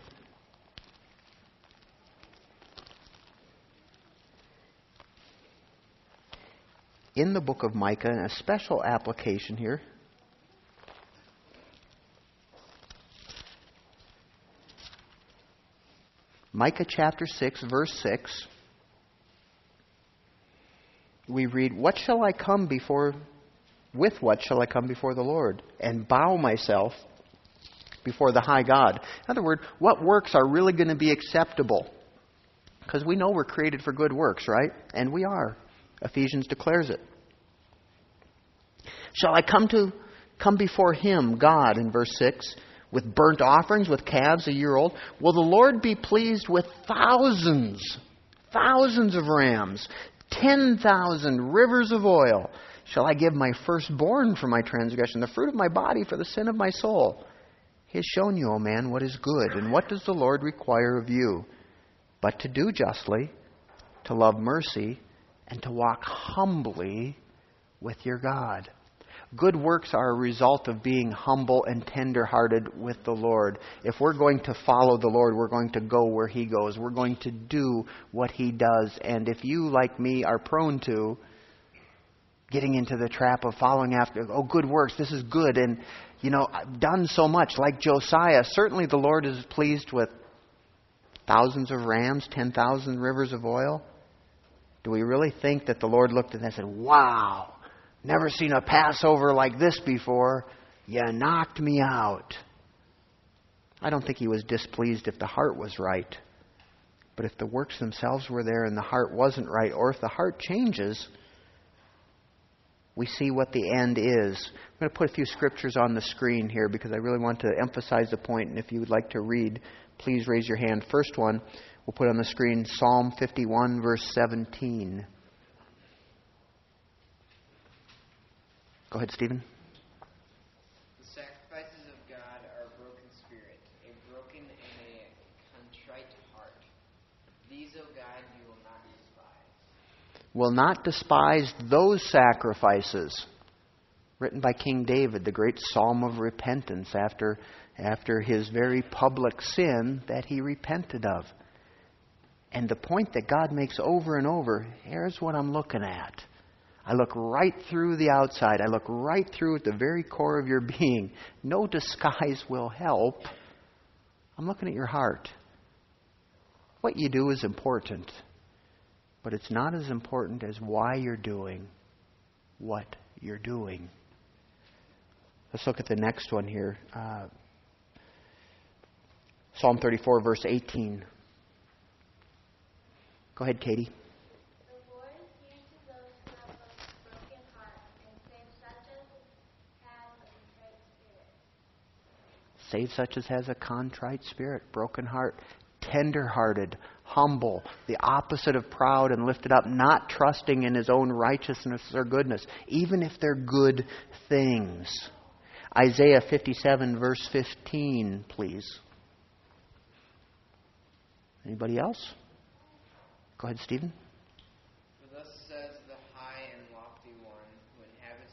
S1: In the book of Micah, and a special application here. Micah chapter 6, verse 6. We read, with what shall I come before the Lord, and bow myself before the high God? In other words, what works are really going to be acceptable? Because we know we're created for good works, right? And we are. Ephesians declares it. Shall I come before him, God, in verse 6, with burnt offerings, with calves a year old? Will the Lord be pleased with thousands of rams, 10,000 rivers of oil? Shall I give my firstborn for my transgression, the fruit of my body for the sin of my soul? He has shown you, O man, what is good, and what does the Lord require of you? But to do justly, to love mercy, and to walk humbly with your God. Good works are a result of being humble and tender-hearted with the Lord. If we're going to follow the Lord, we're going to go where he goes. We're going to do what he does. And if you, like me, are prone to getting into the trap of following after, good works, this is good, and, I've done so much, like Josiah, certainly the Lord is pleased with thousands of rams, 10,000 rivers of oil. Do we really think that the Lord looked at that and said, wow, never seen a Passover like this before. You knocked me out. I don't think he was displeased if the heart was right. But if the works themselves were there and the heart wasn't right, or if the heart changes, we see what the end is. I'm going to put a few scriptures on the screen here because I really want to emphasize the point. And if you would like to read, please raise your hand. First one, we'll put on the screen Psalm 51, verse 17. Go ahead, Stephen.
S2: The sacrifices of God are a broken spirit, a broken and a contrite heart. These, O God, you will not despise.
S1: Will not despise those sacrifices. Written by King David, the great psalm of repentance after his very public sin that he repented of. And the point that God makes over and over, here's what I'm looking at. I look right through the outside. I look right through at the very core of your being. No disguise will help. I'm looking at your heart. What you do is important, but it's not as important as why you're doing what you're doing. Let's look at the next one here. Psalm 34, verse 18. Go ahead, Katie.
S3: The Lord is near to those who have a broken heart, and saves such as has a contrite spirit.
S1: Save such as has a contrite spirit, broken heart, tender-hearted, humble, the opposite of proud and lifted up, not trusting in his own righteousness or goodness, even if they're good things. Isaiah 57, verse 15, please. Anybody else? Go ahead, Stephen.
S2: For thus says the high and lofty one who inhabits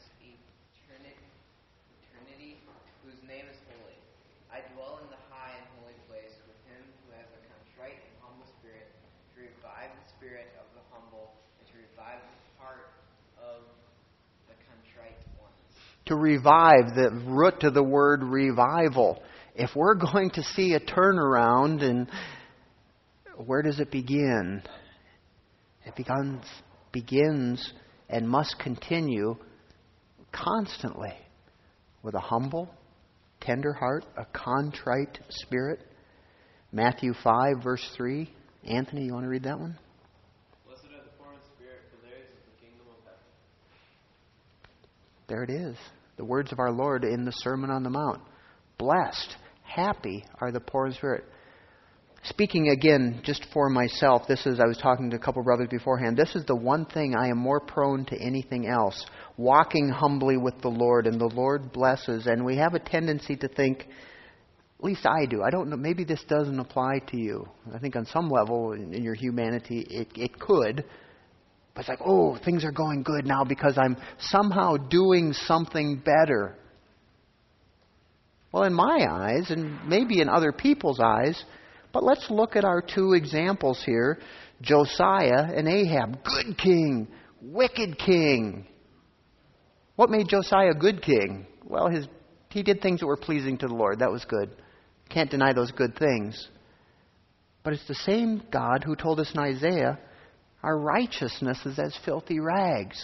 S2: eternity, whose name is holy. I dwell in the high and holy place with him who has a contrite and humble spirit, to revive the spirit of the humble, and to revive the heart of the contrite ones.
S1: To revive, the root to the word revival. If we're going to see a turnaround, and where does it begin? It begins and must continue constantly with a humble, tender heart, a contrite spirit. Matthew 5, verse 3. Anthony, you want to read that one?
S4: Blessed are the poor in spirit, for theirs is the kingdom of heaven.
S1: There it is. The words of our Lord in the Sermon on the Mount. Blessed, happy are the poor in spirit. Speaking again, just for myself, I was talking to a couple brothers beforehand, this is the one thing I am more prone to anything else. Walking humbly with the Lord, and the Lord blesses. And we have a tendency to think, at least I do, I don't know, maybe this doesn't apply to you. I think on some level in your humanity it could. But it's like, oh, things are going good now because I'm somehow doing something better. Well, in my eyes, and maybe in other people's eyes, but let's look at our two examples here. Josiah and Ahab. Good king. Wicked king. What made Josiah a good king? Well, he did things that were pleasing to the Lord. That was good. Can't deny those good things. But it's the same God who told us in Isaiah, our righteousness is as filthy rags.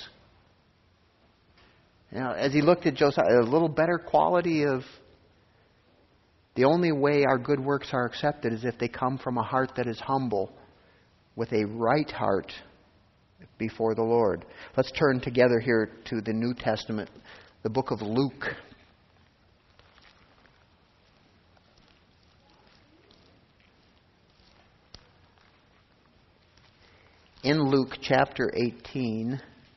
S1: Now, as he looked at Josiah, a little better quality of the only way our good works are accepted is if they come from a heart that is humble, with a right heart before the Lord. Let's turn together here to the New Testament, the book of Luke. In Luke chapter 18,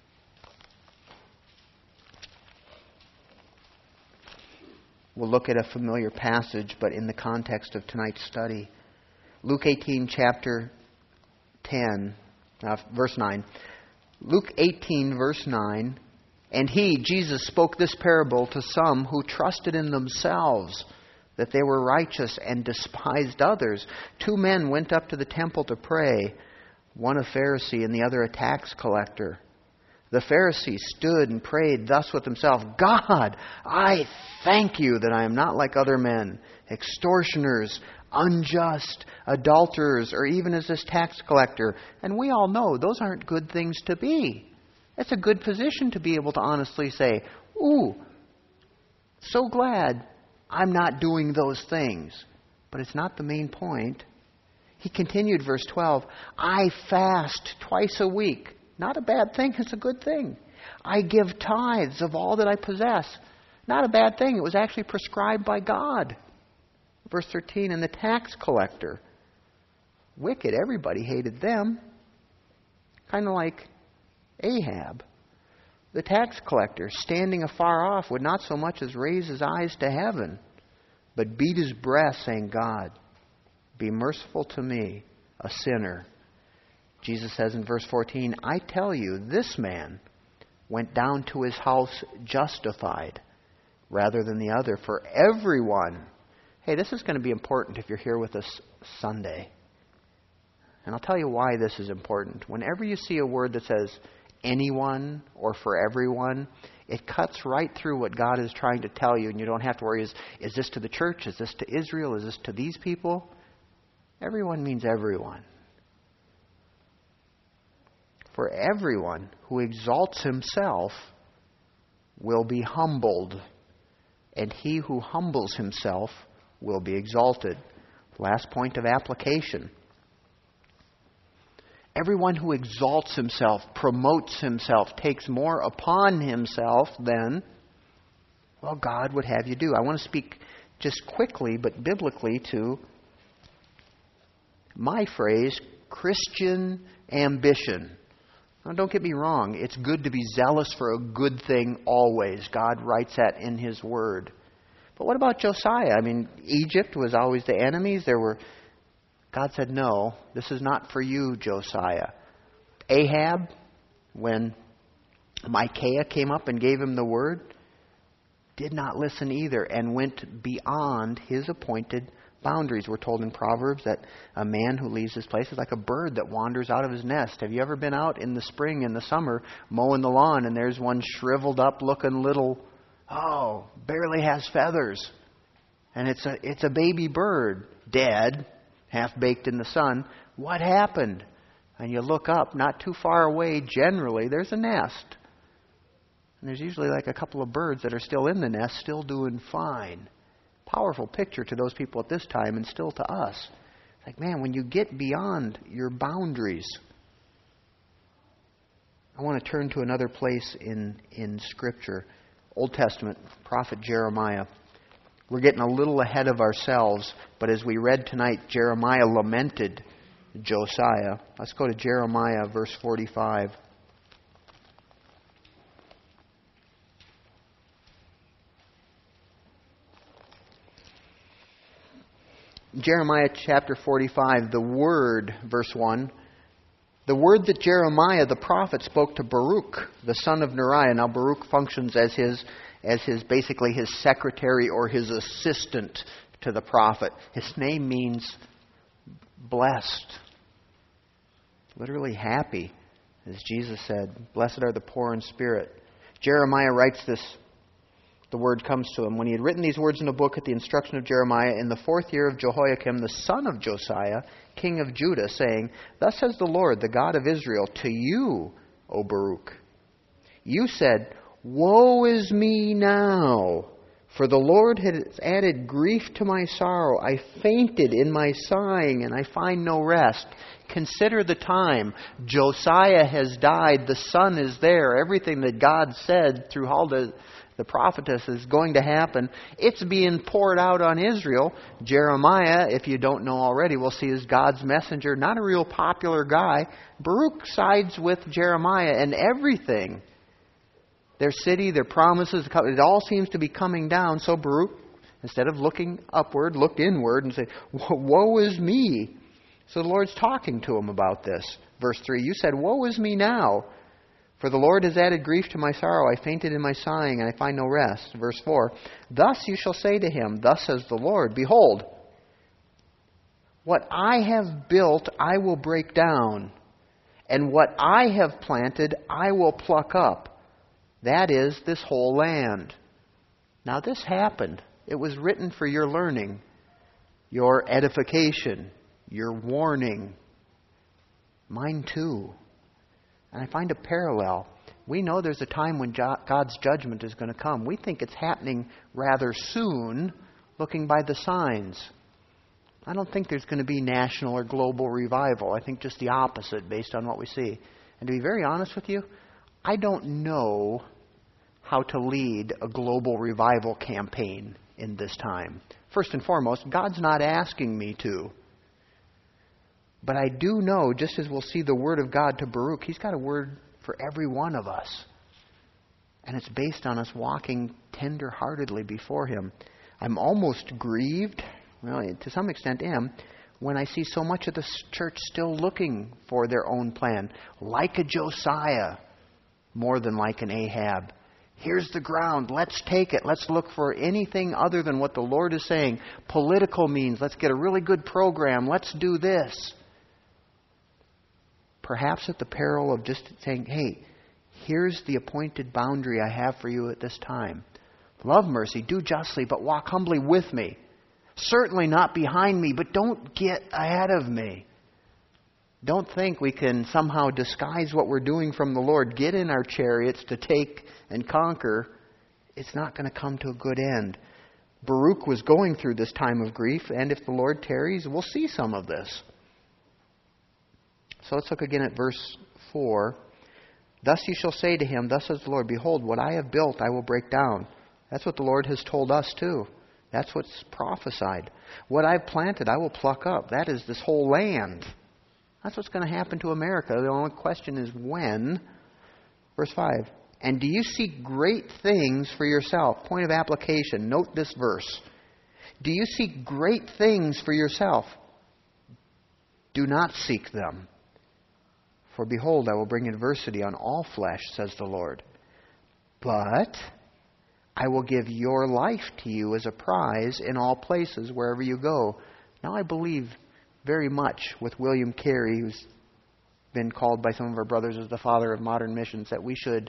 S1: we'll look at a familiar passage, but in the context of tonight's study. Luke 18, chapter 10, verse 9. Luke 18, verse 9. And he, Jesus, spoke this parable to some who trusted in themselves that they were righteous and despised others. 2 men went up to the temple to pray, one a Pharisee and the other a tax collector. The Pharisee stood and prayed thus with himself, God, I thank you that I am not like other men, extortioners, unjust, adulterers, or even as this tax collector. And we all know those aren't good things to be. It's a good position to be able to honestly say, ooh, so glad I'm not doing those things. But it's not the main point. He continued, verse 12, I fast twice a week. Not a bad thing, it's a good thing. I give tithes of all that I possess. Not a bad thing, it was actually prescribed by God. Verse 13, and the tax collector. Wicked, everybody hated them. Kind of like Ahab. The tax collector, standing afar off, would not so much as raise his eyes to heaven, but beat his breast, saying, God, be merciful to me, a sinner. Jesus says in verse 14, I tell you, this man went down to his house justified rather than the other. For everyone, hey, this is going to be important if you're here with us Sunday. And I'll tell you why this is important. Whenever you see a word that says anyone or for everyone, it cuts right through what God is trying to tell you, and you don't have to worry, is this to the church? Is this to Israel? Is this to these people? Everyone means everyone. For everyone who exalts himself will be humbled, and he who humbles himself will be exalted. Last point of application. Everyone who exalts himself, promotes himself, takes more upon himself than, well, God would have you do. I want to speak just quickly, but biblically, to my phrase, Christian ambition. Now, don't get me wrong. It's good to be zealous for a good thing always. God writes that in His Word. But what about Josiah? I mean, Egypt was always the enemies. God said, no, this is not for you, Josiah. Ahab, when Micaiah came up and gave him the word, did not listen either and went beyond his appointed boundaries. We're told in Proverbs that a man who leaves his place is like a bird that wanders out of his nest. Have you ever been out in the spring and the summer mowing the lawn and there's one shriveled up looking little, barely has feathers. And it's a baby bird, dead, half-baked in the sun. What happened? And you look up, not too far away, generally, there's a nest. And there's usually like a couple of birds that are still in the nest, still doing fine. Powerful picture to those people at this time and still to us. It's like, man, when you get beyond your boundaries. I want to turn to another place in Scripture. Old Testament, prophet Jeremiah. We're getting a little ahead of ourselves, but as we read tonight, Jeremiah lamented Josiah. Let's go to Jeremiah, verse 45. Jeremiah chapter 45, the word, verse 1. The word that Jeremiah the prophet spoke to Baruch, the son of Neriah. Now Baruch functions as basically his secretary or his assistant to the prophet. His name means blessed. Literally happy. As Jesus said, blessed are the poor in spirit. Jeremiah writes this. The word comes to him. When he had written these words in a book at the instruction of Jeremiah in the 4th year of Jehoiakim, the son of Josiah, king of Judah, saying, Thus says the Lord, the God of Israel, to you, O Baruch. You said, Woe is me now, for the Lord has added grief to my sorrow. I fainted in my sighing, and I find no rest. Consider the time. Josiah has died. The son is there. Everything that God said through Huldah, the prophetess, is going to happen. It's being poured out on Israel. Jeremiah, if you don't know already, we'll see is God's messenger. Not a real popular guy. Baruch sides with Jeremiah and everything. Their city, their promises, it all seems to be coming down. So Baruch, instead of looking upward, looked inward and said, Woe is me. So the Lord's talking to him about this. Verse 3, You said, Woe is me now, for the Lord has added grief to my sorrow. I fainted in my sighing, and I find no rest. Verse 4, Thus you shall say to him, Thus says the Lord, Behold, what I have built I will break down, and what I have planted I will pluck up. That is, this whole land. Now this happened. It was written for your learning, your edification, your warning. Mine too. And I find a parallel. We know there's a time when God's judgment is going to come. We think it's happening rather soon, looking by the signs. I don't think there's going to be national or global revival. I think just the opposite based on what we see. And to be very honest with you, I don't know how to lead a global revival campaign in this time. First and foremost, God's not asking me to. But I do know, just as we'll see the word of God to Baruch, He's got a word for every one of us. And it's based on us walking tender-heartedly before Him. I'm almost grieved, well, to some extent am, when I see so much of the church still looking for their own plan. Like a Josiah, more than like an Ahab. Here's the ground. Let's take it. Let's look for anything other than what the Lord is saying. Political means. Let's get a really good program. Let's do this. Perhaps at the peril of just saying, hey, here's the appointed boundary I have for you at this time. Love mercy, do justly, but walk humbly with me. Certainly not behind me, but don't get ahead of me. Don't think we can somehow disguise what we're doing from the Lord. Get in our chariots to take and conquer. It's not going to come to a good end. Baruch was going through this time of grief, and if the Lord tarries, we'll see some of this. So let's look again at verse 4. Thus you shall say to him, thus says the Lord, behold, what I have built I will break down. That's what the Lord has told us too. That's what's prophesied. What I've planted I will pluck up. That is this whole land. That's what's going to happen to America. The only question is when. Verse 5. And do you seek great things for yourself? Point of application. Note this verse. Do you seek great things for yourself? Do not seek them. For behold, I will bring adversity on all flesh, says the Lord. But I will give your life to you as a prize in all places, wherever you go. Now I believe very much with William Carey, who's been called by some of our brothers as the father of modern missions, that we should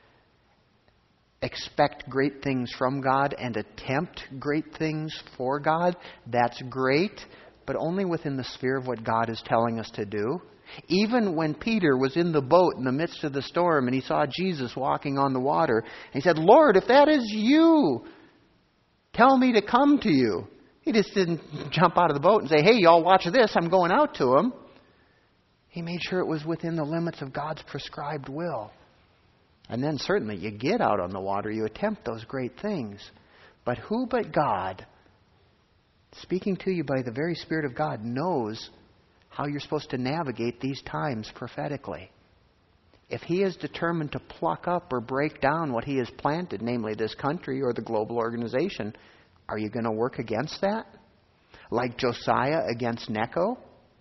S1: expect great things from God and attempt great things for God. That's great, but only within the sphere of what God is telling us to do. Even when Peter was in the boat in the midst of the storm and he saw Jesus walking on the water, and he said, Lord, if that is you, tell me to come to you. He just didn't jump out of the boat and say, hey, y'all watch this, I'm going out to him. He made sure it was within the limits of God's prescribed will. And then certainly you get out on the water, you attempt those great things. But who but God, speaking to you by the very Spirit of God, knows how you're supposed to navigate these times prophetically. If He is determined to pluck up or break down what He has planted, namely this country or the global organization, are you going to work against that? Like Josiah against Necho?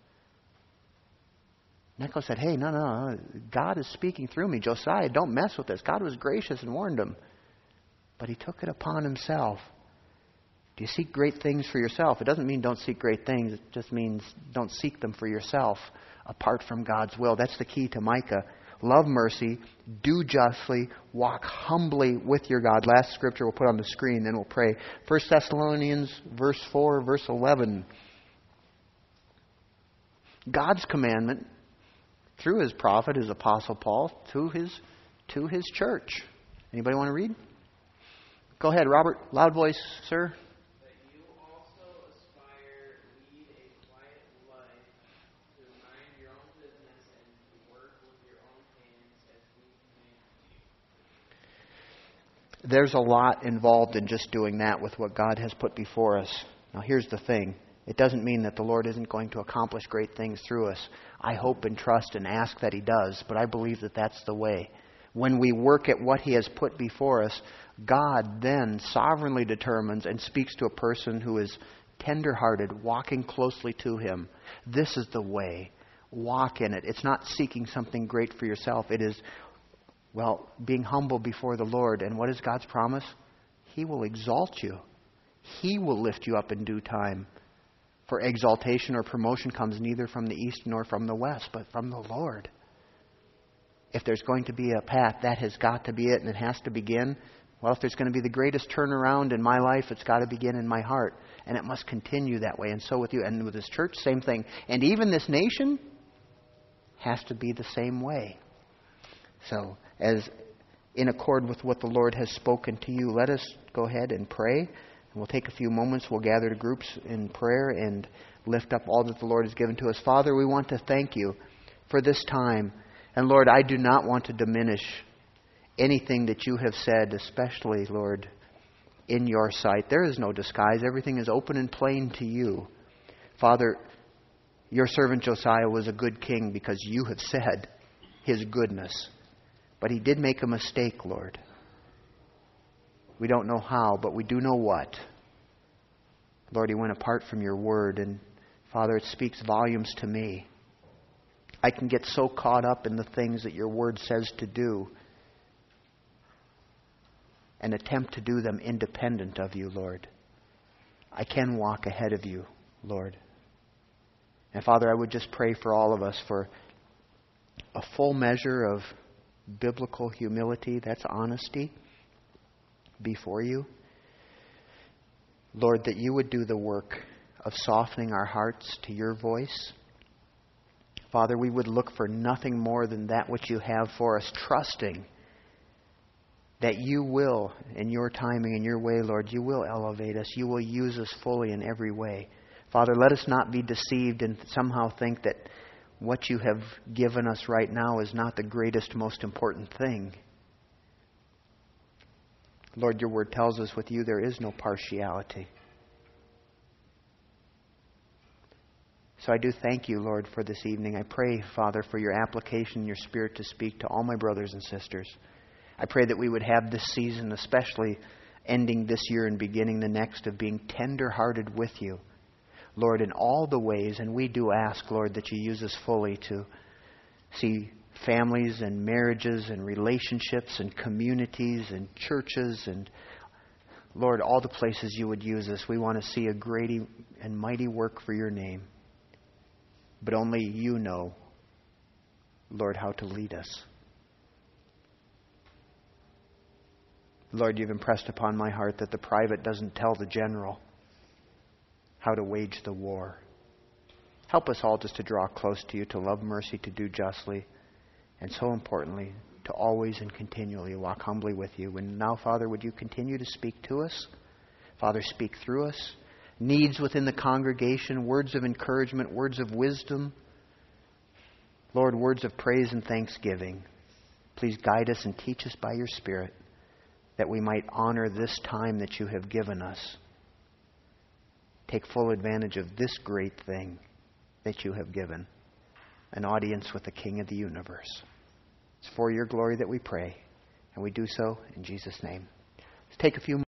S1: Necho said, hey, no, God is speaking through me. Josiah, don't mess with this. God was gracious and warned him. But he took it upon himself. Do you seek great things for yourself? It doesn't mean don't seek great things. It just means don't seek them for yourself apart from God's will. That's the key to Micah. Love mercy, do justly, walk humbly with your God. Last scripture we'll put on the screen, then we'll pray. 1 Thessalonians verse 4, verse 11. God's commandment through His prophet, His apostle Paul, to his church. Anybody want to read? Go ahead, Robert. Loud voice, sir.
S4: That you also aspire lead a quiet life, to mind your own business and to work with your own hands as we command you.
S1: There's a lot involved in just doing that with what God has put before us. Now here's the thing. It doesn't mean that the Lord isn't going to accomplish great things through us. I hope and trust and ask that He does, but I believe that that's the way. When we work at what He has put before us, God then sovereignly determines and speaks to a person who is tender-hearted, walking closely to Him. This is the way. Walk in it. It's not seeking something great for yourself. It is, being humble before the Lord. And what is God's promise? He will exalt you. He will lift you up in due time. For exaltation or promotion comes neither from the east nor from the west, but from the Lord. If there's going to be a path, that has got to be it, and it has to begin. Well, if there's going to be the greatest turnaround in my life, it's got to begin in my heart. And it must continue that way. And so with you. And with this church, same thing. And even this nation has to be the same way. So, as in accord with what the Lord has spoken to you, let us go ahead and pray. And we'll take a few moments. We'll gather to groups in prayer and lift up all that the Lord has given to us. Father, we want to thank You for this time. And Lord, I do not want to diminish anything that You have said, especially, Lord, in Your sight. There is no disguise. Everything is open and plain to You. Father, Your servant Josiah was a good king because You have said his goodness. But he did make a mistake, Lord. We don't know how, but we do know what. Lord, he went apart from Your word, and Father, it speaks volumes to me. I can get so caught up in the things that Your word says to do and attempt to do them independent of You, Lord. I can walk ahead of You, Lord. And Father, I would just pray for all of us for a full measure of biblical humility. That's honesty before You. Lord, that You would do the work of softening our hearts to Your voice. Father, we would look for nothing more than that which you have for us, trusting that you will, in your timing and your way, Lord, you will elevate us. You will use us fully in every way. Father, let us not be deceived and somehow think that what you have given us right now is not the greatest, most important thing. Lord, your word tells us with you there is no partiality. So I do thank you, Lord, for this evening. I pray, Father, for your application, your Spirit to speak to all my brothers and sisters. I pray that we would have this season, especially ending this year and beginning the next, of being tender-hearted with you, Lord, in all the ways. And we do ask, Lord, that you use us fully to see families and marriages and relationships and communities and churches and, Lord, all the places you would use us. We want to see a great and mighty work for your name. But only you know, Lord, how to lead us. Lord, you've impressed upon my heart that the private doesn't tell the general how to wage the war. Help us all just to draw close to you, to love mercy, to do justly, and so importantly, to always and continually walk humbly with you. And now, Father, would you continue to speak to us? Father, speak through us. Needs within the congregation, words of encouragement, words of wisdom. Lord, words of praise and thanksgiving. Please guide us and teach us by your Spirit that we might honor this time that you have given us. Take full advantage of this great thing that you have given, an audience with the King of the universe. It's for your glory that we pray, and we do so in Jesus' name. Let's take a few